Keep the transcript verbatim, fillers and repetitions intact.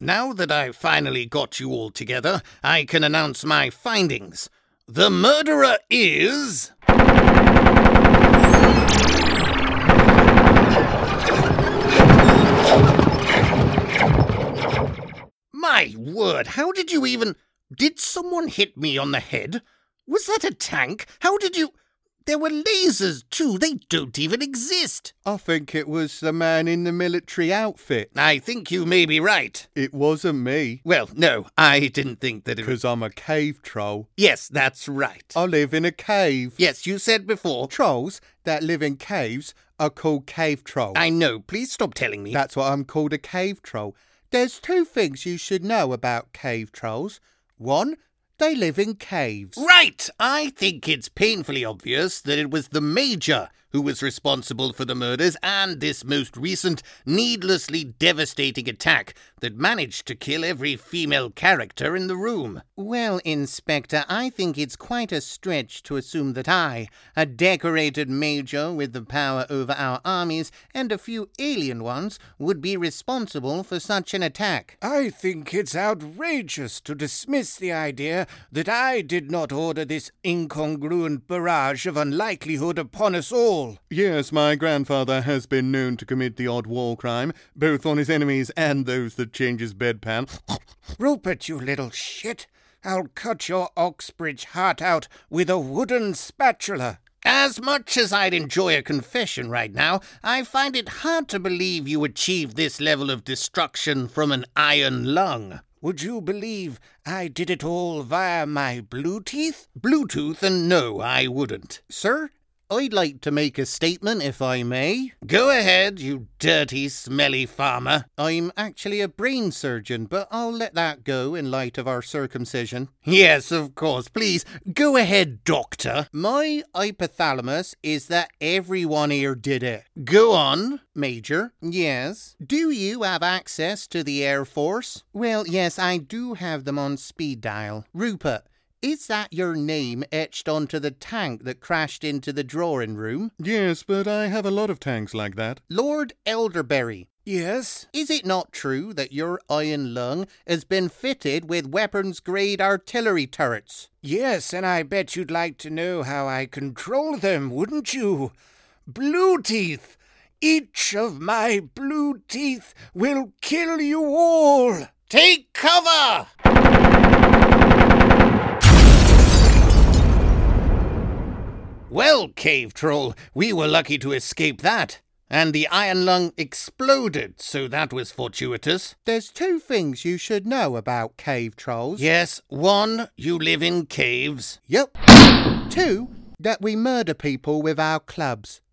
Now that I've finally got you all together, I can announce my findings. The murderer is... My word, how did you even... Did someone hit me on the head? Was that a tank? How did you... There were lasers, too. They don't even exist. I think it was the man in the military outfit. I think you may be right. It wasn't me. Well, no, I didn't think that it was... Because I'm a cave troll. Yes, that's right. I live in a cave. Yes, you said before. Trolls that live in caves are called cave trolls. I know. Please stop telling me. That's why I'm called a cave troll. There's two things you should know about cave trolls. One, they live in caves. Right! I think it's painfully obvious that it was the Major who was responsible for the murders and this most recent, needlessly devastating attack that managed to kill every female character in the room. Well, Inspector, I think it's quite a stretch to assume that I, a decorated Major with the power over our armies and a few alien ones, would be responsible for such an attack. I think it's outrageous to dismiss the idea that I did not order this incongruent barrage of unlikelihood upon us all. Yes, my grandfather has been known to commit the odd war crime, both on his enemies and those that change his bedpan. Rupert, you little shit! I'll cut your Oxbridge heart out with a wooden spatula. As much as I'd enjoy a confession right now, I find it hard to believe you achieved this level of destruction from an iron lung. Would you believe I did it all via my Bluetooth? Bluetooth, and no, I wouldn't. Sir, I'd like to make a statement, if I may. Go ahead, you dirty, smelly farmer. I'm actually a brain surgeon, but I'll let that go in light of our circumcision. Yes, of course. Please, go ahead, doctor. My hypothalamus is that everyone here did it. Go on. Major? Yes? Do you have access to the Air Force? Well, yes, I do have them on speed dial. Rupert, is that your name etched onto the tank that crashed into the drawing room? Yes, but I have a lot of tanks like that. Lord Elderberry. Yes? Is it not true that your iron lung has been fitted with weapons-grade artillery turrets? Yes, and I bet you'd like to know how I control them, wouldn't you? Blue teeth! Each of my blue teeth will kill you all! Take cover! Well, Cave Troll, we were lucky to escape that. And the iron lung exploded, so that was fortuitous. There's two things you should know about cave trolls. Yes, one, you live in caves. Yep. Two, that we murder people with our clubs.